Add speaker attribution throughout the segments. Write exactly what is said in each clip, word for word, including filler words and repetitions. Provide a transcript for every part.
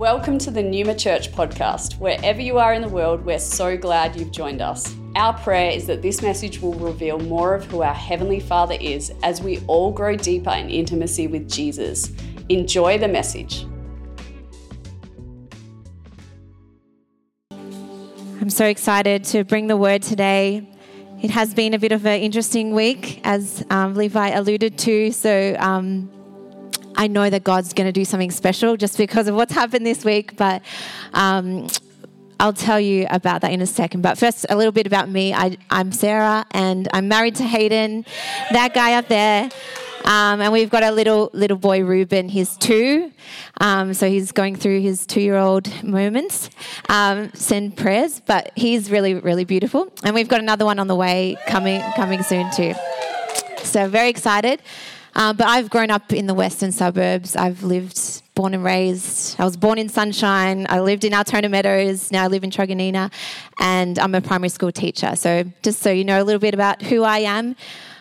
Speaker 1: Welcome to the Numa Church podcast. Wherever you are in the world, we're so glad you've joined us. Our prayer is that this message will reveal more of who our Heavenly Father is as we all grow deeper in intimacy with Jesus. Enjoy the message.
Speaker 2: I'm so excited to bring the word today. It has been a bit of an interesting week, as um, Levi alluded to, so um, I know that God's going to do something special just because of what's happened this week, but um, I'll tell you about that in a second. But first, a little bit about me. I, I'm Sarah, and I'm married to Hayden, that guy up there. Um, and we've got a little little boy, Ruben. He's two, um, so he's going through his two-year-old moments. Um, send prayers, but he's really, really beautiful. And we've got another one on the way coming coming soon too. So very excited. Um, but I've grown up in the western suburbs. I've lived, born and raised. I was born in Sunshine. I lived in Altona Meadows. Now I live in Truganina, and I'm a primary school teacher. So just so you know a little bit about who I am.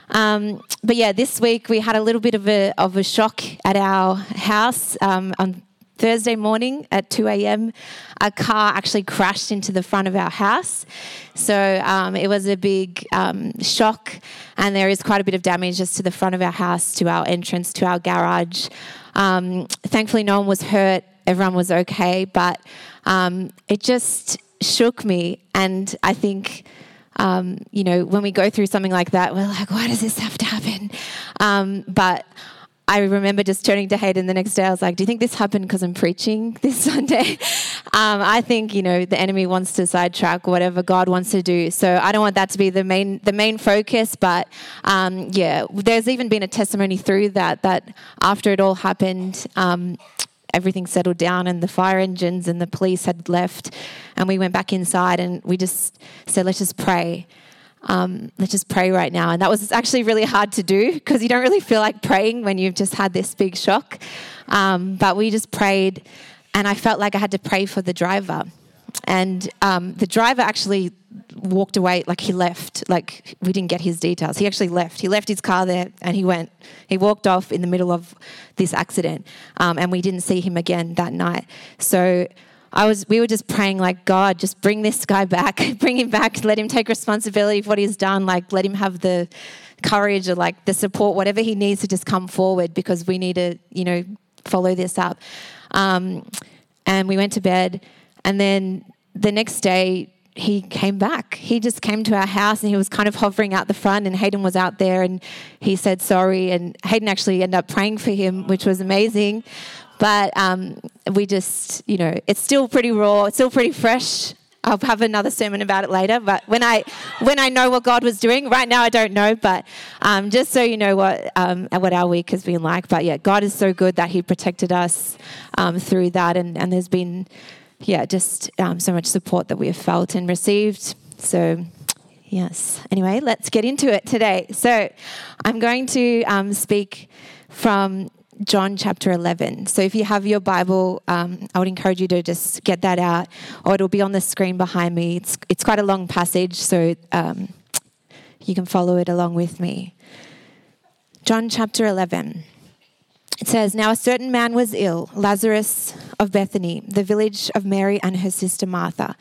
Speaker 2: Um, but yeah, this week we had a little bit of a of a shock at our house. Um, on Thursday morning at two a.m, a car actually crashed into the front of our house. So um, it was a big um, shock, and there is quite a bit of damage just to the front of our house, to our entrance, to our garage. Um, thankfully, no one was hurt. Everyone was okay, but um, it just shook me, and I think... Um, you know, when we go through something like that, we're like, why does this have to happen? Um, but I remember just turning to Hayden the next day. I was like, do you think this happened because I'm preaching this Sunday? um, I think, you know, the enemy wants to sidetrack whatever God wants to do. So I don't want that to be the main the main focus. But um, yeah, there's even been a testimony through that, that after it all happened, um, everything settled down and the fire engines and the police had left, and we went back inside and we just said, let's just pray. Um, let's just pray right now. And that was actually really hard to do because you don't really feel like praying when you've just had this big shock. Um, but we just prayed, and I felt like I had to pray for the driver. And um, the driver actually walked away, like he left, like we didn't get his details. He actually left. He left his car there and he went. He walked off in the middle of this accident, um, and we didn't see him again that night. So I was, we were just praying like, God, just bring this guy back, bring him back, let him take responsibility for what he's done, like let him have the courage or like the support, whatever he needs to just come forward, because we need to, you know, follow this up. Um, and we went to bed. And then the next day, he came back. He just came to our house, and he was kind of hovering out the front, and Hayden was out there, and he said sorry. And Hayden actually ended up praying for him, which was amazing. But um, we just, you know, it's still pretty raw. It's still pretty fresh. I'll have another sermon about it later. But when I when I know what God was doing, right now I don't know. But um, just so you know what um, what our week has been like. But yeah, God is so good that he protected us um, through that. And, and there's been... Yeah, just um, so much support that we have felt and received. So, yes. Anyway, let's get into it today. So, I'm going to um, speak from John chapter eleven. So, if you have your Bible, um, I would encourage you to just get that out, or it'll be on the screen behind me. It's it's quite a long passage, so um, you can follow it along with me. John chapter eleven. It says, now a certain man was ill, Lazarus of Bethany, the village of Mary and her sister Martha.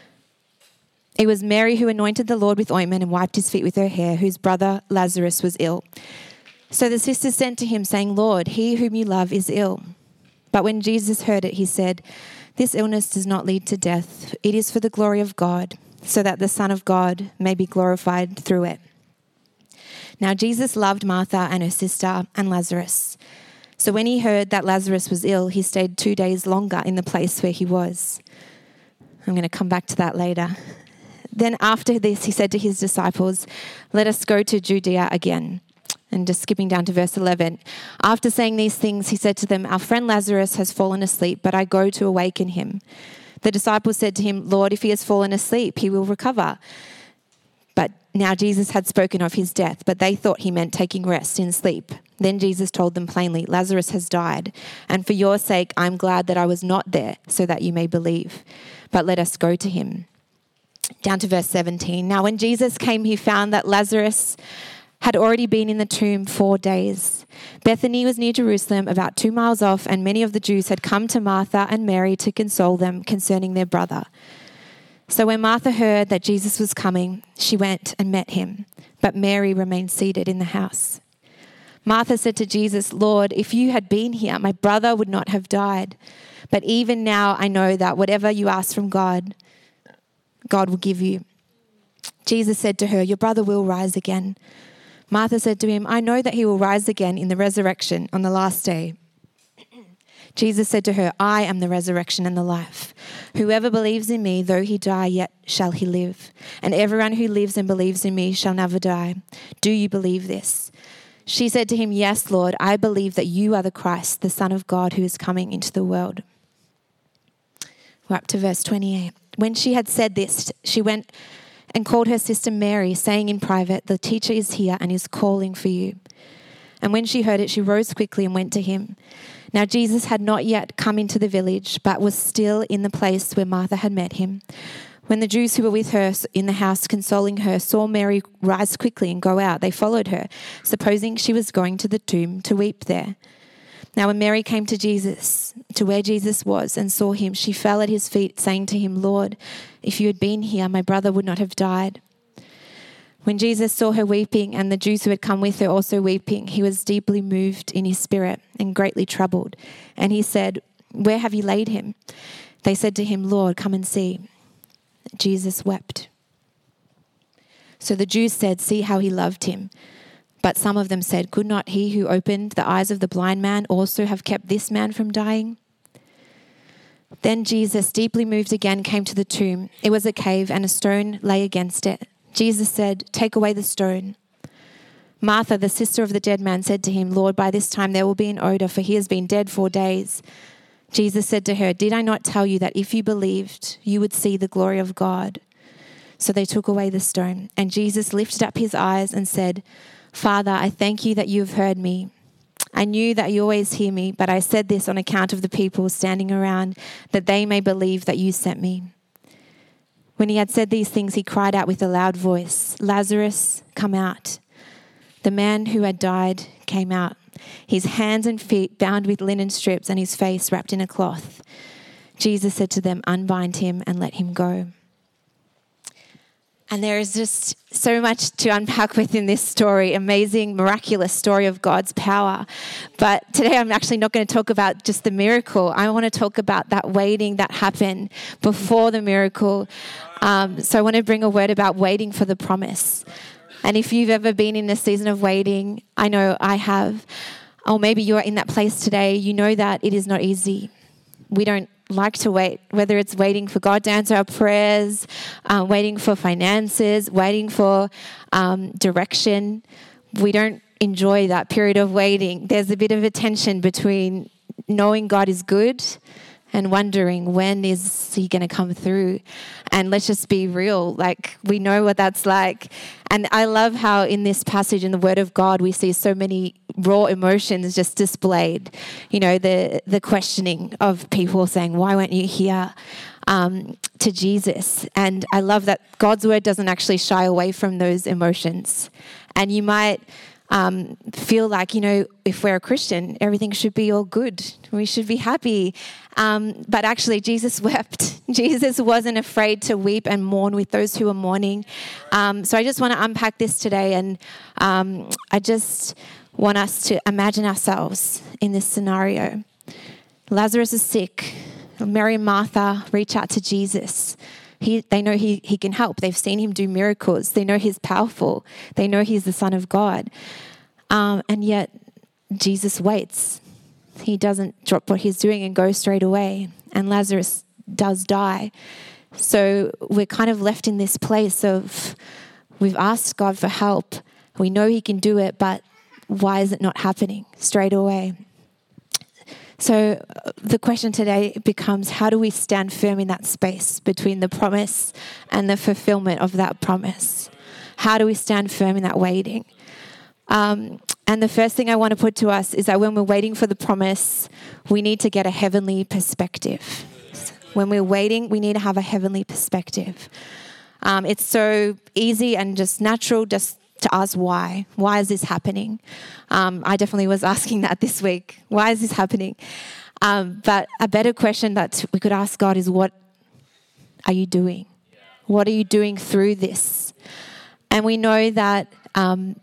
Speaker 2: It was Mary who anointed the Lord with ointment and wiped his feet with her hair, whose brother Lazarus was ill. So the sisters sent to him, saying, Lord, he whom you love is ill. But when Jesus heard it, he said, this illness does not lead to death. It is for the glory of God, so that the Son of God may be glorified through it. Now Jesus loved Martha and her sister and Lazarus. So when he heard that Lazarus was ill, he stayed two days longer in the place where he was. I'm going to come back to that later. Then after this, he said to his disciples, let us go to Judea again. And just skipping down to verse eleven. After saying these things, he said to them, our friend Lazarus has fallen asleep, but I go to awaken him. The disciples said to him, Lord, if he has fallen asleep, he will recover. But now Jesus had spoken of his death, but they thought he meant taking rest in sleep. Then Jesus told them plainly, Lazarus has died, and for your sake I'm glad that I was not there, so that you may believe. But let us go to him. Down to verse seventeen. Now when Jesus came, he found that Lazarus had already been in the tomb four days. Bethany was near Jerusalem, about two miles off, and many of the Jews had come to Martha and Mary to console them concerning their brother. So when Martha heard that Jesus was coming, she went and met him, but Mary remained seated in the house. Martha said to Jesus, "Lord, if you had been here, my brother would not have died. But even now I know that whatever you ask from God, God will give you." Jesus said to her, "Your brother will rise again." Martha said to him, "I know that he will rise again in the resurrection on the last day." Jesus said to her, "I am the resurrection and the life. Whoever believes in me, though he die, yet shall he live. And everyone who lives and believes in me shall never die. Do you believe this?" She said to him, "Yes, Lord, I believe that you are the Christ, the Son of God, who is coming into the world." We're up to verse twenty-eight. When she had said this, she went and called her sister Mary, saying in private, "The teacher is here and is calling for you." And when she heard it, she rose quickly and went to him. Now Jesus had not yet come into the village, but was still in the place where Martha had met him. When the Jews who were with her in the house consoling her saw Mary rise quickly and go out, they followed her, supposing she was going to the tomb to weep there. Now when Mary came to Jesus, to where Jesus was, and saw him, she fell at his feet, saying to him, "Lord, if you had been here, my brother would not have died." When Jesus saw her weeping, and the Jews who had come with her also weeping, he was deeply moved in his spirit and greatly troubled. And he said, "Where have you laid him?" They said to him, "Lord, come and see." Jesus wept. So the Jews said, "See how he loved him." But some of them said, "Could not he who opened the eyes of the blind man also have kept this man from dying?" Then Jesus, deeply moved again, came to the tomb. It was a cave, and a stone lay against it. Jesus said, "Take away the stone." Martha, the sister of the dead man, said to him, "Lord, by this time there will be an odor, for he has been dead four days." Jesus said to her, "Did I not tell you that if you believed, you would see the glory of God?" So they took away the stone. And Jesus lifted up his eyes and said, "Father, I thank you that you have heard me. I knew that you always hear me, but I said this on account of the people standing around, that they may believe that you sent me." When he had said these things, he cried out with a loud voice, "Lazarus, come out." The man who had died came out, his hands and feet bound with linen strips and his face wrapped in a cloth. Jesus said to them, "Unbind him and let him go." And there is just so much to unpack within this story, amazing, miraculous story of God's power. But today I'm actually not going to talk about just the miracle. I want to talk about that waiting that happened before the miracle. Um, so I want to bring a word about waiting for the promise. And if you've ever been in a season of waiting, I know I have, or maybe you're in that place today, you know that it is not easy. We don't like to wait, whether it's waiting for God to answer our prayers, um, waiting for finances, waiting for um, direction. We don't enjoy that period of waiting. There's a bit of a tension between knowing God is good and wondering when is he going to come through. And let's just be real, like we know what that's like. And I love how in this passage in the Word of God, we see so many raw emotions just displayed. You know, the the questioning of people saying, "Why weren't you here?" Um, to Jesus. And I love that God's Word doesn't actually shy away from those emotions. And you might Um, feel like, you know, if we're a Christian, everything should be all good. We should be happy. Um, but actually, Jesus wept. Jesus wasn't afraid to weep and mourn with those who are mourning. Um, so I just want to unpack this today. And um, I just want us to imagine ourselves in this scenario. Lazarus is sick. Mary and Martha reach out to Jesus. He, they know he, he can help. They've seen him do miracles. They know he's powerful. They know he's the Son of God. Um, and yet Jesus waits. He doesn't drop what he's doing and go straight away. And Lazarus does die. So we're kind of left in this place of we've asked God for help. We know he can do it, but why is it not happening straight away? So the question today becomes, how do we stand firm in that space between the promise and the fulfillment of that promise? How do we stand firm in that waiting? Um, and the first thing I want to put to us is that when we're waiting for the promise, we need to get a heavenly perspective. When we're waiting, we need to have a heavenly perspective. Um, it's so easy and just natural just to ask why. Why is this happening? Um, I definitely was asking that this week. Why is this happening? Um, but a better question that we could ask God is, what are you doing? What are you doing through this? And we know that um,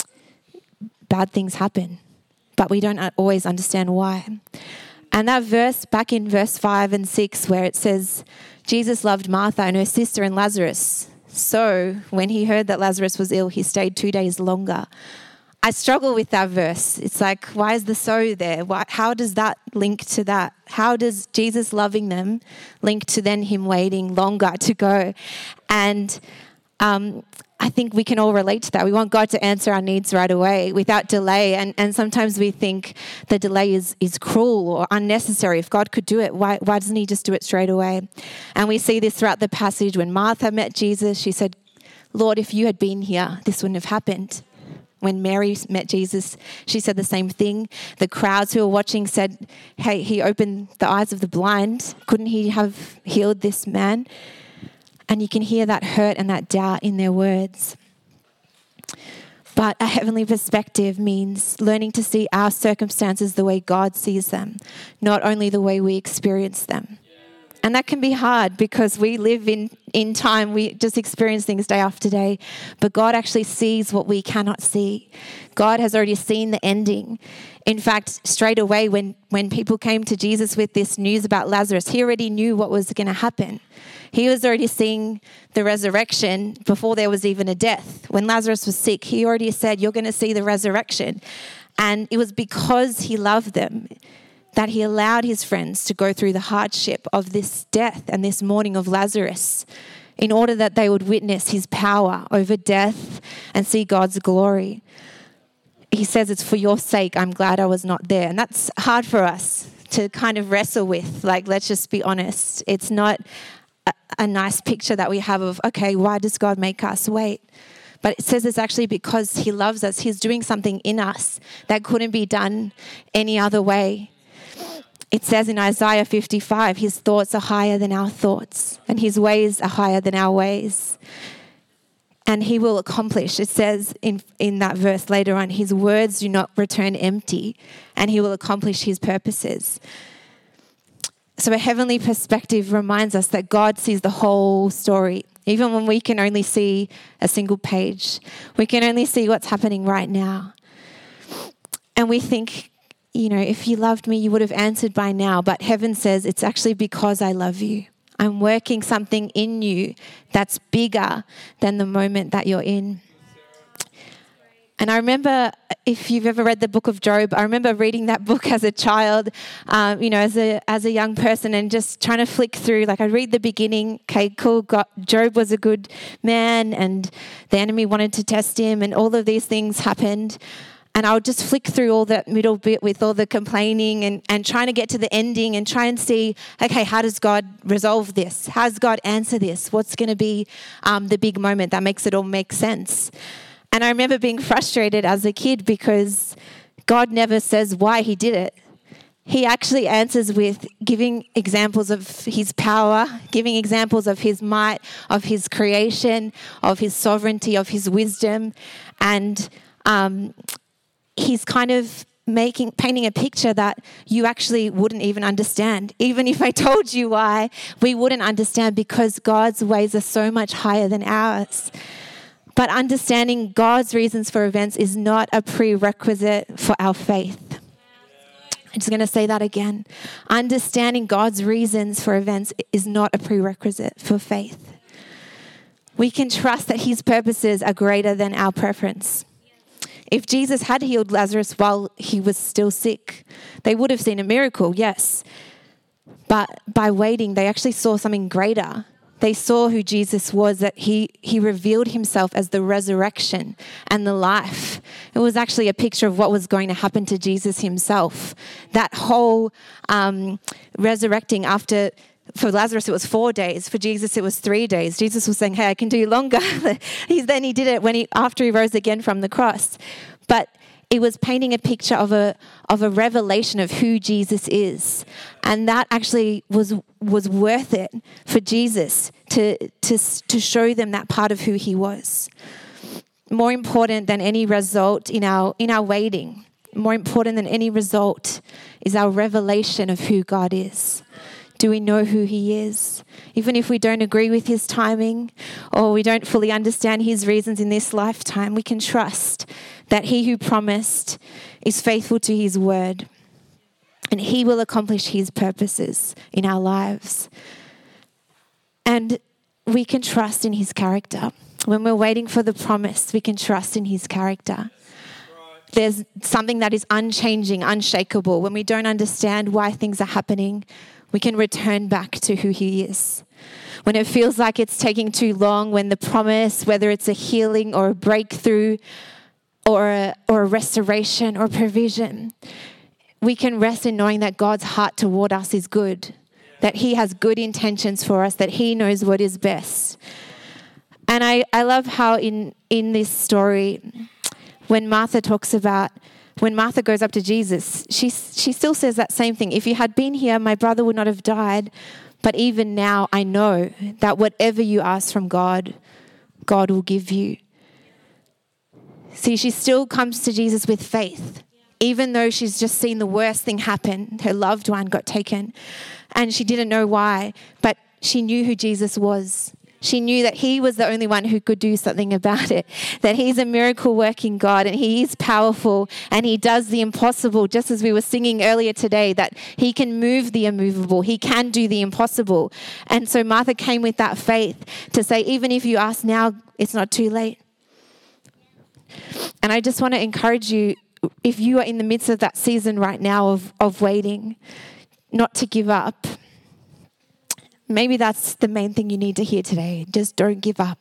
Speaker 2: bad things happen, but we don't always understand why. And that verse, back in verse five and six, where it says, Jesus loved Martha and her sister and Lazarus. So when he heard that Lazarus was ill, he stayed two days longer. I struggle with that verse. It's like, why is the so there? Why, how does that link to that? How does Jesus loving them link to then him waiting longer to go? And um, I think we can all relate to that. We want God to answer our needs right away without delay. And, and sometimes we think the delay is, is cruel or unnecessary. If God could do it, why, why doesn't he just do it straight away? And we see this throughout the passage. When Martha met Jesus, she said, Lord, if you had been here, this wouldn't have happened. When Mary met Jesus, she said the same thing. The crowds who were watching said, hey, he opened the eyes of the blind. Couldn't he have healed this man? And you can hear that hurt and that doubt in their words. But a heavenly perspective means learning to see our circumstances the way God sees them, not only the way we experience them. And that can be hard because we live in, in time. We just experience things day after day. But God actually sees what we cannot see. God has already seen the ending. In fact, straight away when, when people came to Jesus with this news about Lazarus, he already knew what was going to happen. He was already seeing the resurrection before there was even a death. When Lazarus was sick, he already said, you're going to see the resurrection. And it was because he loved them that he allowed his friends to go through the hardship of this death and this mourning of Lazarus in order that they would witness his power over death and see God's glory. He says, it's for your sake, I'm glad I was not there. And that's hard for us to kind of wrestle with. Like, let's just be honest. It's not a, a nice picture that we have of, okay, why does God make us wait? But it says it's actually because he loves us. He's doing something in us that couldn't be done any other way. It says in Isaiah fifty-five, his thoughts are higher than our thoughts and his ways are higher than our ways. And he will accomplish, it says in, in that verse later on, his words do not return empty and he will accomplish his purposes. So a heavenly perspective reminds us that God sees the whole story, even when we can only see a single page. We can only see what's happening right now. And we think, you know, if you loved me, you would have answered by now. But heaven says it's actually because I love you. I'm working something in you that's bigger than the moment that you're in. And I remember, if you've ever read the book of Job, I remember reading that book as a child, um, you know, as a as a young person, and just trying to flick through. Like, I'd read the beginning, okay, cool, got, Job was a good man, and the enemy wanted to test him, and all of these things happened. And I would just flick through all that middle bit with all the complaining and, and trying to get to the ending and try and see, okay, how does God resolve this? How does God answer this? What's going to be um, the big moment that makes it all make sense? And I remember being frustrated as a kid because God never says why he did it. He actually answers with giving examples of his power, giving examples of his might, of his creation, of his sovereignty, of his wisdom. And um, he's kind of making, painting a picture that you actually wouldn't even understand. Even if I told you why, we wouldn't understand because God's ways are so much higher than ours. But understanding God's reasons for events is not a prerequisite for our faith. I'm just going to say that again. Understanding God's reasons for events is not a prerequisite for faith. We can trust that his purposes are greater than our preference. If Jesus had healed Lazarus while he was still sick, they would have seen a miracle, yes. But by waiting, they actually saw something greater. They saw who Jesus was, that he, he revealed himself as the resurrection and the life. It was actually a picture of what was going to happen to Jesus himself. That whole um, resurrecting after, for Lazarus, it was four days. For Jesus, it was three days. Jesus was saying, hey, I can do longer. He's, then he did it when he after he rose again from the cross. But it was painting a picture of a of a revelation of who Jesus is. And that actually was was worth it for Jesus to, to, to show them that part of who he was. more important than any result in our in our waiting, more important than any result is our revelation of who God is. Do we know who he is? Even if we don't agree with his timing or we don't fully understand his reasons in this lifetime, we can trust that he who promised is faithful to his word and he will accomplish his purposes in our lives. And we can trust in his character. When we're waiting for the promise, we can trust in his character. There's something that is unchanging, unshakable. When we don't understand why things are happening, we can return back to who he is. When it feels like it's taking too long, when the promise, whether it's a healing or a breakthrough or a, or a restoration or provision, we can rest in knowing that God's heart toward us is good, that he has good intentions for us, that he knows what is best. And I, I love how in, in this story, when Martha talks about, when Martha goes up to Jesus, she, she still says that same thing. If you had been here, my brother would not have died. But even now, I know that whatever you ask from God, God will give you. See, she still comes to Jesus with faith, even though she's just seen the worst thing happen. Her loved one got taken and she didn't know why, but she knew who Jesus was. She knew that he was the only one who could do something about it, that he's a miracle working God and he is powerful and he does the impossible, just as we were singing earlier today, that he can move the immovable. He can do the impossible. And so Martha came with that faith to say, even if you ask now, it's not too late. And I just want to encourage you, if you are in the midst of that season right now of, of waiting, not to give up. Maybe that's the main thing you need to hear today. Just don't give up.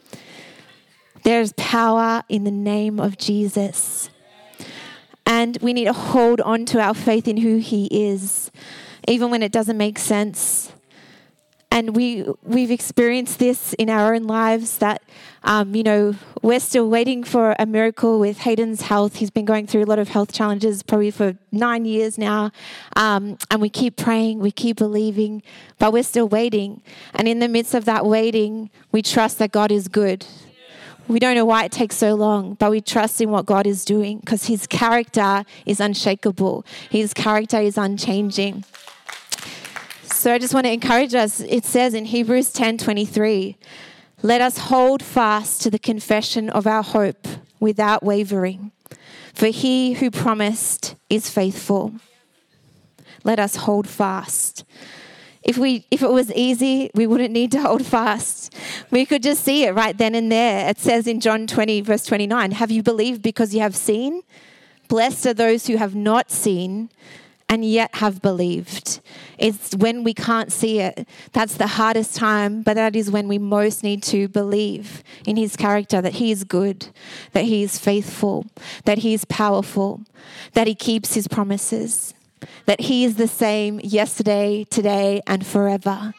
Speaker 2: There's power in the name of Jesus. And we need to hold on to our faith in who he is, even when it doesn't make sense. And we, we've experienced this in our own lives that, um, you know, we're still waiting for a miracle with Hayden's health. He's been going through a lot of health challenges probably for nine years now. Um, and we keep praying, we keep believing, but we're still waiting. And in the midst of that waiting, we trust that God is good. We don't know why it takes so long, but we trust in what God is doing because his character is unshakable. His character is unchanging. So I just want to encourage us. It says in Hebrews ten twenty-three, let us hold fast to the confession of our hope without wavering, for he who promised is faithful. Let us hold fast. If we, if it was easy, we wouldn't need to hold fast. We could just see it right then and there. It says in John twenty, verse twenty-nine, have you believed because you have seen? Blessed are those who have not seen and yet have believed. It's when we can't see it. That's the hardest time, but that is when we most need to believe in his character, that he is good, that he is faithful, that he is powerful, that he keeps his promises, that he is the same yesterday, today, and forever.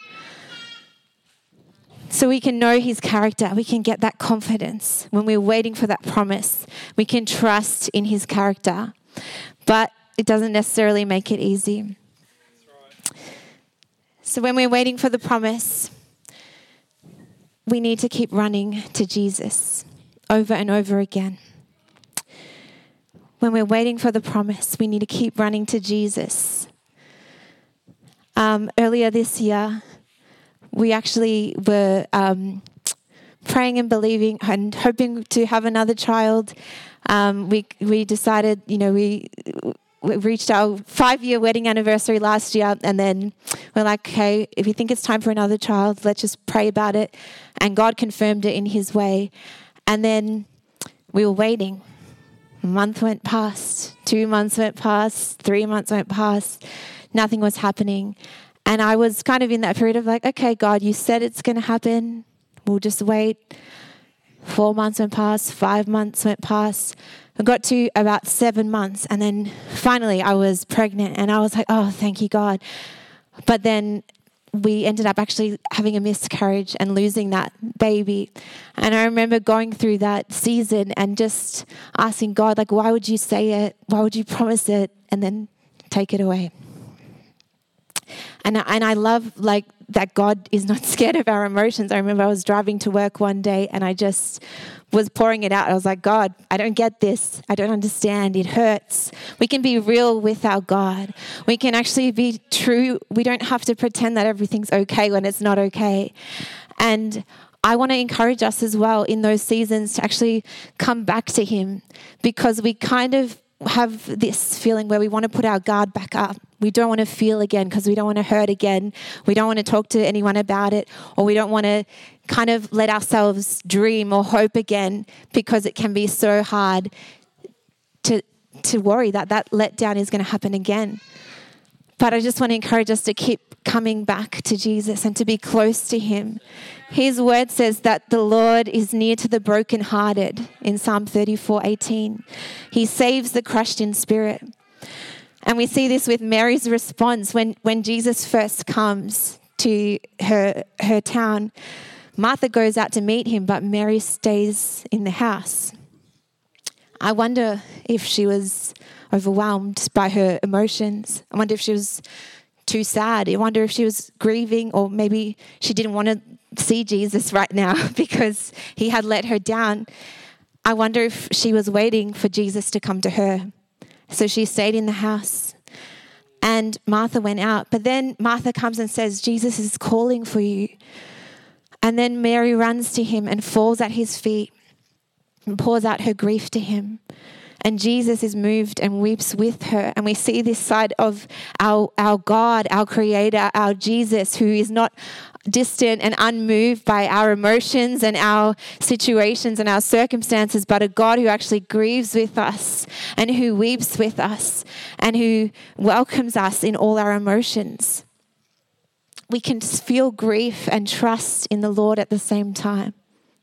Speaker 2: So we can know his character. We can get that confidence when we're waiting for that promise. We can trust in his character. But it doesn't necessarily make it easy. So when we're waiting for the promise, we need to keep running to Jesus over and over again. When we're waiting for the promise, we need to keep running to Jesus. Um, earlier this year, we actually were um, praying and believing and hoping to have another child. Um, we we decided, you know, we... We reached our five-year wedding anniversary last year, and then we're like, okay, if you think it's time for another child, let's just pray about it. And God confirmed it in his way. And then we were waiting. A month went past, two months went past, three months went past. Nothing was happening. And I was kind of in that period of like, okay, God, you said it's going to happen. We'll just wait. Four months went past, five months went past. I got to about seven months and then finally I was pregnant and I was like, oh, thank you, God. But then we ended up actually having a miscarriage and losing that baby. And I remember going through that season and just asking God, like, why would you say it? Why would you promise it? And then take it away. And I, and I love like that God is not scared of our emotions. I remember I was driving to work one day and I just was pouring it out. I was like, God, I don't get this. I don't understand. It hurts. We can be real with our God. We can actually be true. We don't have to pretend that everything's okay when it's not okay. And I want to encourage us as well in those seasons to actually come back to him, because we kind of have this feeling where we want to put our guard back up. We don't want to feel again because we don't want to hurt again. We don't want to talk to anyone about it, or we don't want to kind of let ourselves dream or hope again, because it can be so hard to to worry that that letdown is going to happen again. But I just want to encourage us to keep coming back to Jesus and to be close to him. His word says that the Lord is near to the brokenhearted in Psalm thirty-four eighteen. He saves the crushed in spirit. And we see this with Mary's response when, when Jesus first comes to her, her town. Martha goes out to meet him, but Mary stays in the house. I wonder if she was overwhelmed by her emotions. I wonder if she was too sad. I wonder if she was grieving, or maybe she didn't want to see Jesus right now because he had let her down. I wonder if she was waiting for Jesus to come to her. So she stayed in the house and Martha went out. But then Martha comes and says, Jesus is calling for you. And then Mary runs to him and falls at his feet and pours out her grief to him. And Jesus is moved and weeps with her. And we see this side of our, our God, our Creator, our Jesus, who is not distant and unmoved by our emotions and our situations and our circumstances, but a God who actually grieves with us and who weeps with us and who welcomes us in all our emotions. We can feel grief and trust in the Lord at the same time.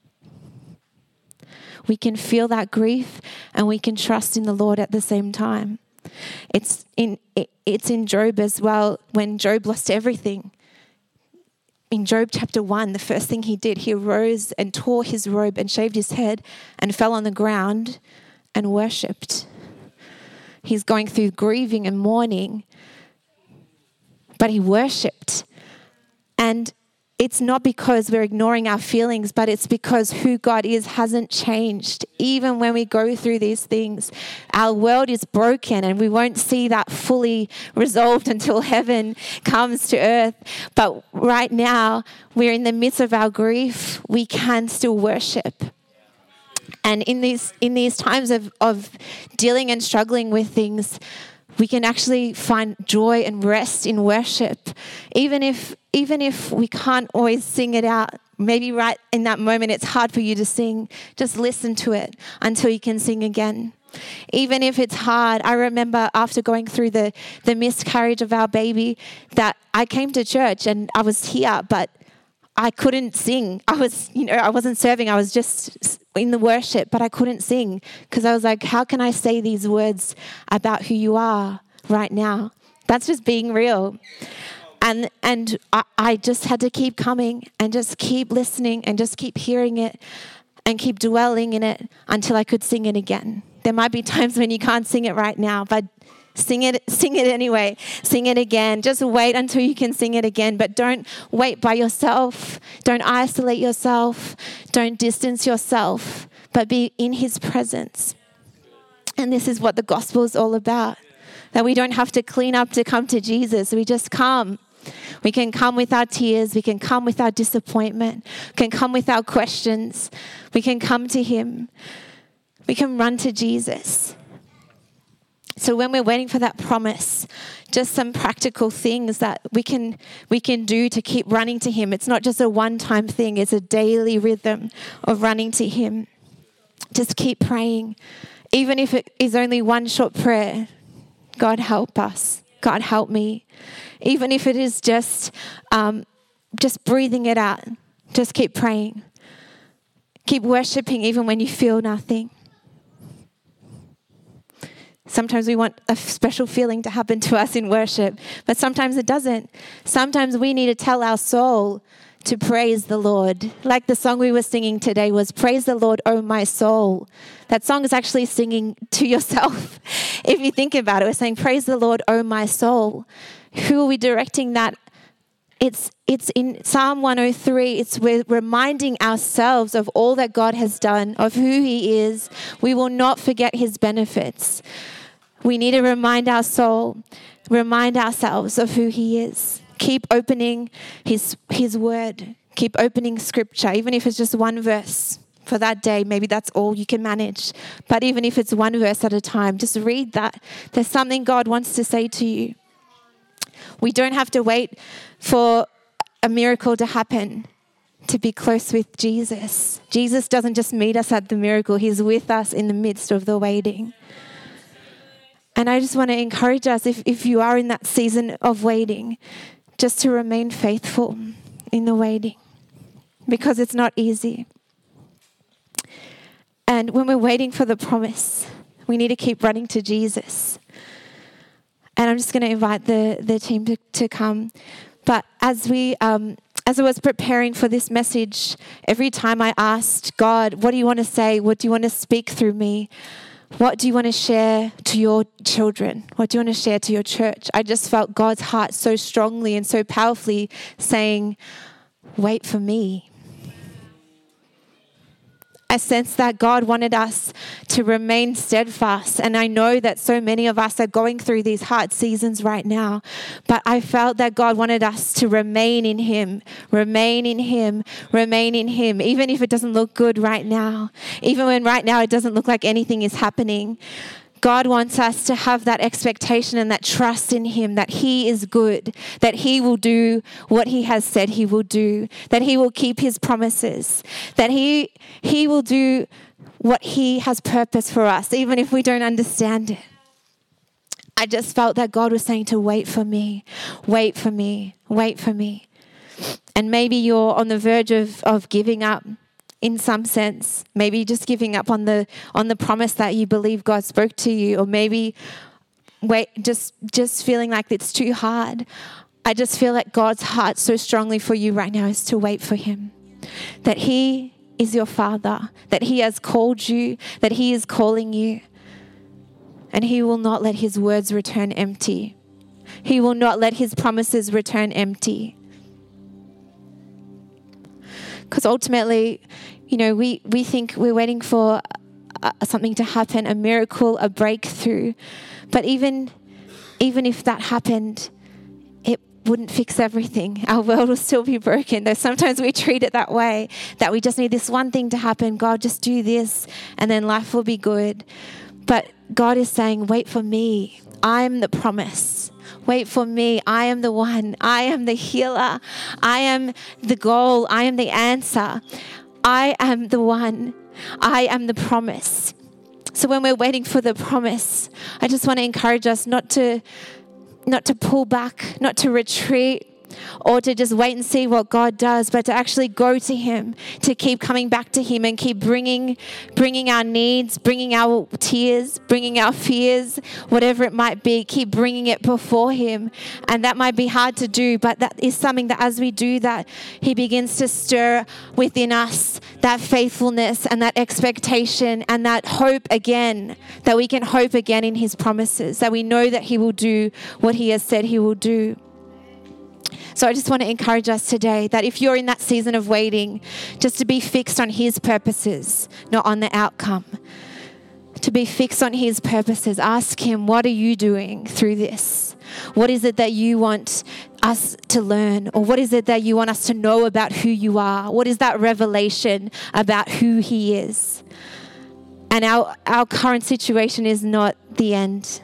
Speaker 2: We can feel that grief and we can trust in the Lord at the same time. It's in it's in Job as well, when Job lost everything. In Job chapter one, the first thing he did, he arose and tore his robe and shaved his head and fell on the ground and worshipped. He's going through grieving and mourning, but he worshipped. And it's not because we're ignoring our feelings, but it's because who God is hasn't changed. Even when we go through these things, our world is broken and we won't see that fully resolved until heaven comes to earth. But right now, we're in the midst of our grief. We can still worship. And in these in these times of, of dealing and struggling with things, we can actually find joy and rest in worship. Even if even if we can't always sing it out, maybe right in that moment it's hard for you to sing, just listen to it until you can sing again. Even if it's hard, I remember after going through the, the miscarriage of our baby that I came to church and I was here, but I couldn't sing. I was, you know, I wasn't serving. I was just in the worship, but I couldn't sing because I was like, how can I say these words about who you are right now? That's just being real. And and I, I just had to keep coming and just keep listening and just keep hearing it and keep dwelling in it until I could sing it again. There might be times when you can't sing it right now, but Sing it, sing it anyway. Sing it again. Just wait until you can sing it again. But don't wait by yourself. Don't isolate yourself. Don't distance yourself. But be in his presence. And this is what the gospel is all about. That we don't have to clean up to come to Jesus. We just come. We can come with our tears. We can come with our disappointment. We can come with our questions. We can come to him. We can run to Jesus. So when we're waiting for that promise, just some practical things that we can we can do to keep running to him. It's not just a one-time thing. It's a daily rhythm of running to him. Just keep praying. Even if it is only one short prayer, God help us. God help me. Even if it is just, um, just breathing it out. Just keep praying. Keep worshiping even when you feel nothing. Sometimes we want a special feeling to happen to us in worship, but sometimes it doesn't. Sometimes we need to tell our soul to praise the Lord. Like the song we were singing today was, "Praise the Lord, oh my soul." That song is actually singing to yourself. If you think about it, we're saying, "Praise the Lord, oh my soul." Who are we directing that It's it's in Psalm one oh three. It's we're reminding ourselves of all that God has done, of who he is. We will not forget his benefits. We need to remind our soul, remind ourselves of who he is. Keep opening his his word. Keep opening scripture, even if it's just one verse for that day. Maybe that's all you can manage. But even if it's one verse at a time, just read that. There's something God wants to say to you. We don't have to wait for a miracle to happen to be close with Jesus. Jesus doesn't just meet us at the miracle. He's with us in the midst of the waiting. And I just want to encourage us, if, if you are in that season of waiting, just to remain faithful in the waiting, because it's not easy. And when we're waiting for the promise, we need to keep running to Jesus. And I'm just going to invite the, the team to, to come. But as we, um, as I was preparing for this message, every time I asked God, what do you want to say? What do you want to speak through me? What do you want to share to your children? What do you want to share to your church? I just felt God's heart so strongly and so powerfully saying, wait for me. I sense that God wanted us to remain steadfast. And I know that so many of us are going through these hard seasons right now. But I felt that God wanted us to remain in him, remain in him, remain in him, even if it doesn't look good right now. Even when right now it doesn't look like anything is happening. God wants us to have that expectation and that trust in him, that he is good, that he will do what he has said he will do, that he will keep his promises, that he he will do what he has purpose for us, even if we don't understand it. I just felt that God was saying to wait for me, wait for me, wait for me. And maybe you're on the verge of, of giving up. In some sense, maybe just giving up on the on the promise that you believe God spoke to you, or maybe wait, just just feeling like it's too hard. I just feel like God's heart so strongly for you right now is to wait for him, that he is your father, that he has called you, that he is calling you, and he will not let his words return empty. He will not let his promises return empty. Because ultimately, you know, we, we think we're waiting for uh, something to happen, a miracle, a breakthrough. But even, even if that happened, it wouldn't fix everything. Our world will still be broken. Though sometimes we treat it that way, that we just need this one thing to happen. God, just do this, and then life will be good. But God is saying, wait for me. I am the promise. Wait for me. I am the one. I am the healer. I am the goal. I am the answer. I am the one. I am the promise. So when we're waiting for the promise, I just want to encourage us not to, not to pull back, not to retreat, or to just wait and see what God does, but to actually go to him, to keep coming back to him and keep bringing bringing our needs, bringing our tears, bringing our fears, whatever it might be, keep bringing it before him. And that might be hard to do, but that is something that as we do that, he begins to stir within us that faithfulness and that expectation and that hope again, that we can hope again in his promises, that we know that he will do what he has said he will do. So I just want to encourage us today that if you're in that season of waiting, just to be fixed on his purposes, not on the outcome. To be fixed on his purposes. Ask him, what are you doing through this? What is it that you want us to learn? Or what is it that you want us to know about who you are? What is that revelation about who he is? And our, our current situation is not the end.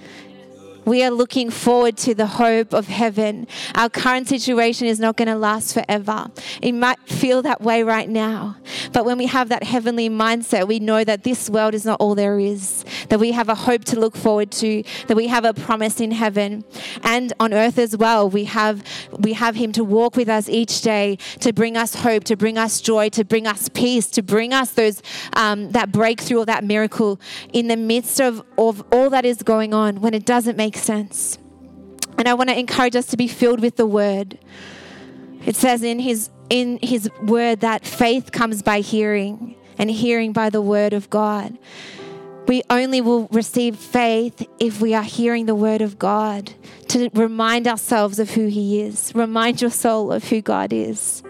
Speaker 2: We are looking forward to the hope of heaven. Our current situation is not going to last forever. It might feel that way right now. But when we have that heavenly mindset, we know that this world is not all there is. That we have a hope to look forward to. That we have a promise in heaven. And on earth as well, we have, we have him to walk with us each day, to bring us hope, to bring us joy, to bring us peace, to bring us those um, that breakthrough or that miracle in the midst of, of all that is going on when it doesn't make sense. And I want to encourage us to be filled with the word. It says in his in his word that faith comes by hearing, and hearing by the word of God. We only will receive faith if we are hearing the word of God, to remind ourselves of who he is. Remind your soul of who God is.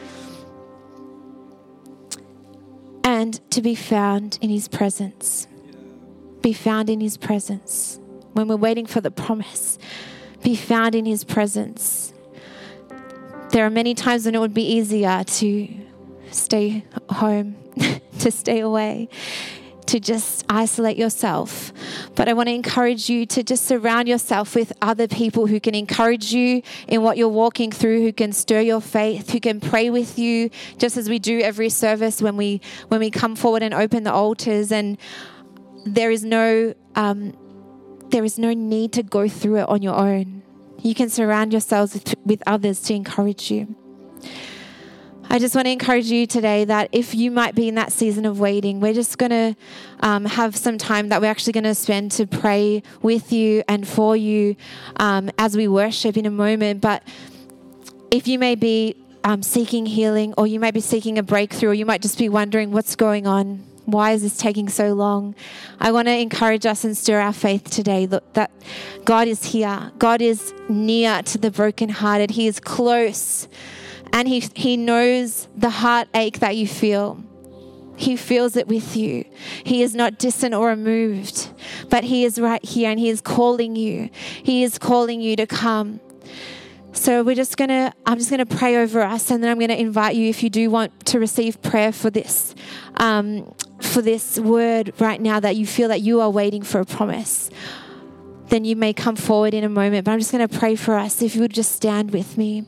Speaker 2: And to be found in his presence. Be found in his presence. When we're waiting for the promise, be found in his presence. There are many times when it would be easier to stay home, to stay away, to just isolate yourself. But I want to encourage you to just surround yourself with other people who can encourage you in what you're walking through, who can stir your faith, who can pray with you, just as we do every service when we when we come forward and open the altars. And there is no um, there is no need to go through it on your own. You can surround yourselves with, with others to encourage you. I just want to encourage you today that if you might be in that season of waiting, we're just going to um, have some time that we're actually going to spend to pray with you and for you um, as we worship in a moment. But if you may be um, seeking healing, or you might be seeking a breakthrough, or you might just be wondering what's going on, why is this taking so long? I want to encourage us and stir our faith today that God is here. God is near to the brokenhearted. He is close. And he, he knows the heartache that you feel. He feels it with you. He is not distant or removed, but he is right here and he is calling you. He is calling you to come. So we're just going to, I'm just going to pray over us, and then I'm going to invite you, if you do want to receive prayer for this, um, for this word right now that you feel that you are waiting for a promise, then you may come forward in a moment. But I'm just going to pray for us. If you would just stand with me.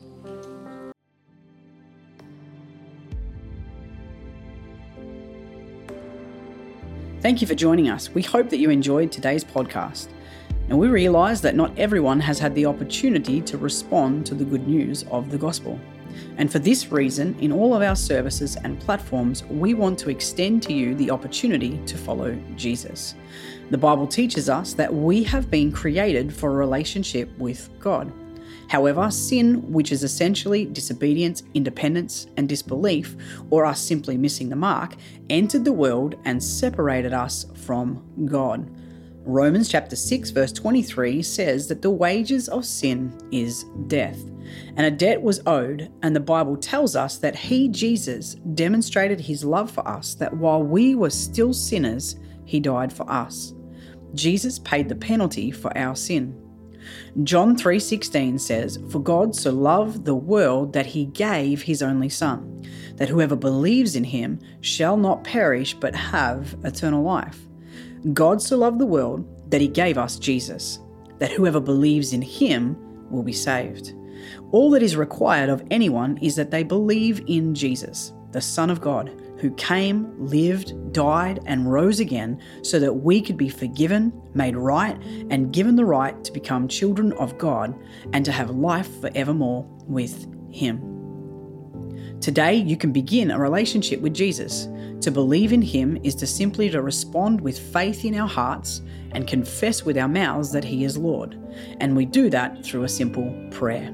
Speaker 3: Thank you for joining us. We hope that you enjoyed today's podcast. And we realise that not everyone has had the opportunity to respond to the good news of the gospel. And for this reason, in all of our services and platforms, we want to extend to you the opportunity to follow Jesus. The Bible teaches us that we have been created for a relationship with God. However, sin, which is essentially disobedience, independence, and disbelief, or us simply missing the mark, entered the world and separated us from God. Romans chapter six verse twenty-three says that the wages of sin is death, and a debt was owed, and the Bible tells us that he, Jesus, demonstrated his love for us, that while we were still sinners, he died for us. Jesus paid the penalty for our sin. John three sixteen says, "For God so loved the world that he gave his only Son, that whoever believes in him shall not perish but have eternal life." God so loved the world that he gave us Jesus, that whoever believes in him will be saved. All that is required of anyone is that they believe in Jesus, the Son of God, who came, lived, died, and rose again so that we could be forgiven, made right, and given the right to become children of God and to have life forevermore with him. Today, you can begin a relationship with Jesus. To believe in him is to simply to respond with faith in our hearts and confess with our mouths that he is Lord. And we do that through a simple prayer.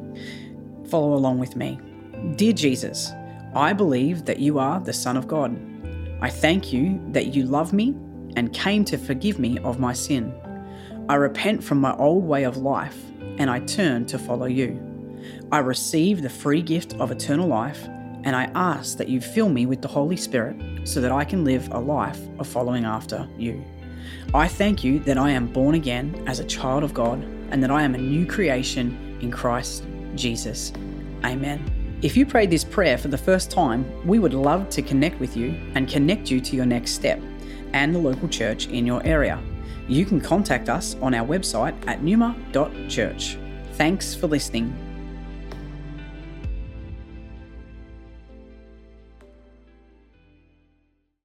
Speaker 3: Follow along with me. Dear Jesus, I believe that you are the Son of God. I thank you that you love me and came to forgive me of my sin. I repent from my old way of life and I turn to follow you. I receive the free gift of eternal life, and I ask that you fill me with the Holy Spirit so that I can live a life of following after you. I thank you that I am born again as a child of God and that I am a new creation in Christ Jesus. Amen. If you prayed this prayer for the first time, we would love to connect with you and connect you to your next step and the local church in your area. You can contact us on our website at numa dot church. Thanks for listening.